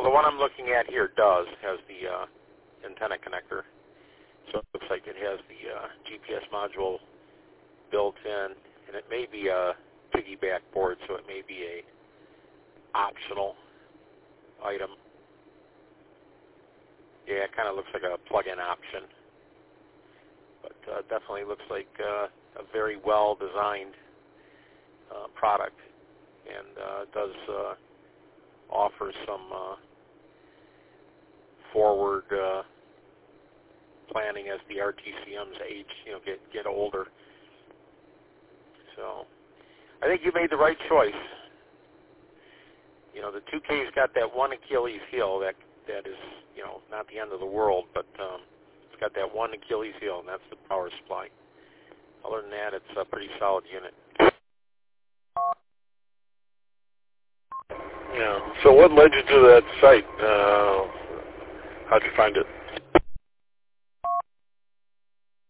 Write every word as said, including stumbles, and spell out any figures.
the one I'm looking at here does, has the uh, antenna connector. So it looks like it has the uh, G P S module built in, and it may be a piggyback board, so it may be a optional item. Yeah, it kind of looks like a plug-in option, but uh, definitely looks like uh, a very well-designed uh, product, and uh, does uh, offer some uh, forward uh, planning as the R T C Ms age, you know, get get older. So I think you made the right choice. You know, the two K's got that one Achilles heel that that is, you know, not the end of the world, but um, it's got that one Achilles heel, and that's the power supply. Other than that, it's a pretty solid unit. Yeah. So what led you to that site? Uh, how'd you find it?